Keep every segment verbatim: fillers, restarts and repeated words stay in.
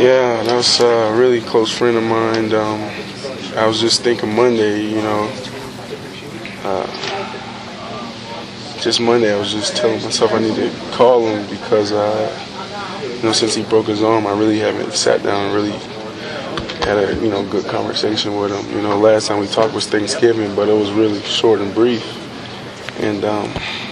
Yeah, that's a really close friend of mine. Um, I was just thinking Monday, you know, uh, just Monday I was just telling myself I need to call him because, uh, you know, since he broke his arm, I really haven't sat down and really had a, you know, good conversation with him. You know, last time we talked was Thanksgiving, but it was really short and brief. And, um,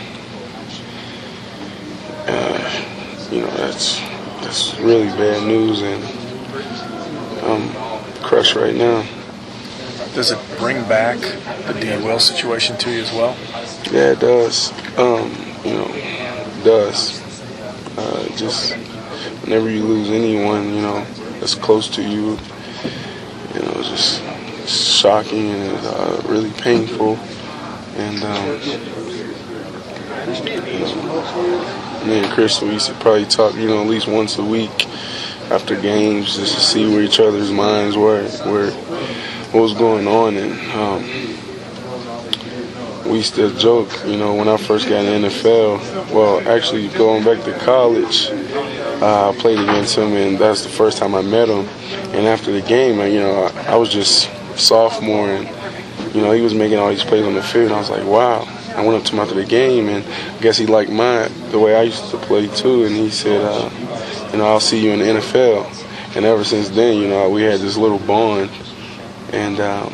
uh, you know, that's... It's really bad news, and I'm crushed right now. Does it bring back the D. Will situation to you as well? Yeah, it does. Um, you know, it does. Uh, just whenever you lose anyone, you know, that's close to you, you know, it's just it's shocking and it's, uh, really painful. And um, you know, me and Chris, we used to probably talk, you know, at least once a week after games just to see where each other's minds were, where what was going on. And um, we used to joke, you know, when I first got in the N F L, well, actually going back to college, uh, I played against him, and that's the first time I met him. And after the game, you know, I, I was just sophomore, and, you know, he was making all these plays on the field, and I was like, wow. I went up to him after the game, and I guess he liked mine, the way I used to play too, and he said, uh, you know, I'll see you in the N F L. And ever since then, you know, we had this little bond. And um,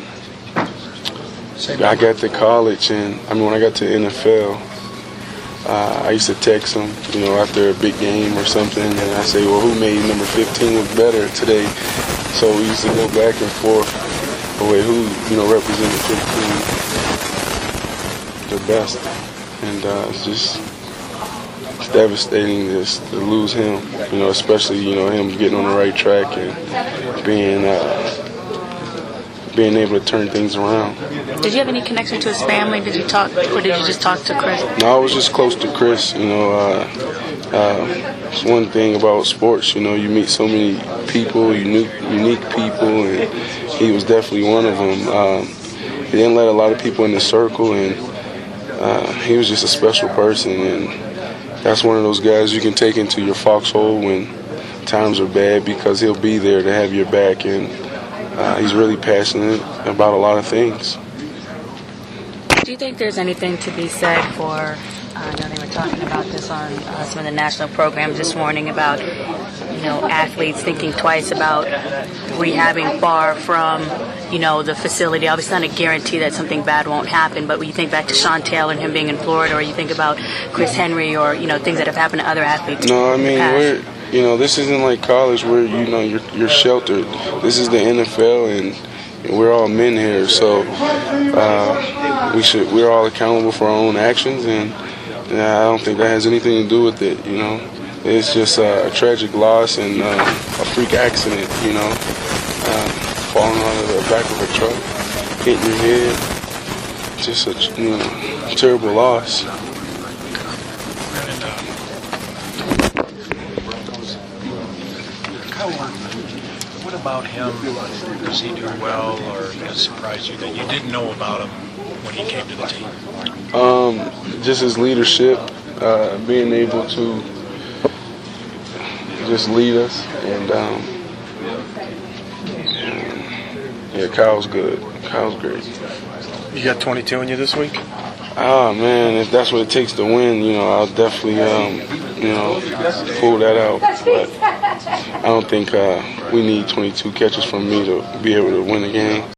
I got to college, and I mean, when I got to the N F L, uh, I used to text him, you know, after a big game or something, and I say, well, who made number fifteen look better today? So we used to go back and forth, away who, you know, represented fifteen. The best, and uh, it's just it's devastating just to lose him, you know, especially, you know, him getting on the right track and being uh, being able to turn things around. Did you have any connection to his family? Did you talk, or did you just talk to Chris? No, I was just close to Chris. You know, uh, uh, it's one thing about sports. You know, you meet so many people, unique, unique people, and he was definitely one of them. Um, he didn't let a lot of people in the circle, and Uh, he was just a special person, and that's one of those guys you can take into your foxhole when times are bad because he'll be there to have your back, and uh, he's really passionate about a lot of things. Do you think there's anything to be said for, uh, I know they were talking about this on uh, some of the national programs this morning about, you know, athletes thinking twice about rehabbing far from, you know, the facility. Obviously not a guarantee that something bad won't happen, but when you think back to Sean Taylor and him being in Florida, or you think about Chris Henry, or, you know, things that have happened to other athletes. No, I mean, we're, you know, this isn't like college where, you know, you're, you're sheltered. This is the N F L, and we're all men here, so uh, we should, we're all accountable for our own actions, and uh, I don't think that has anything to do with it, you know. It's just uh, a tragic loss and uh, a freak accident, you know. Uh, falling out of the back of a truck, hitting your head, just a, you know, terrible loss. What about him? Does he do well, or does it surprise you that you didn't know about him when he came to the team? Um, just his leadership, uh, being able to just lead us, and um, yeah, Kyle's good. Kyle's great. You got twenty-two in you this week? Ah, man, if that's what it takes to win, you know, I'll definitely, um, you know, pull that out. But I don't think uh, we need twenty-two catches from me to be able to win the game.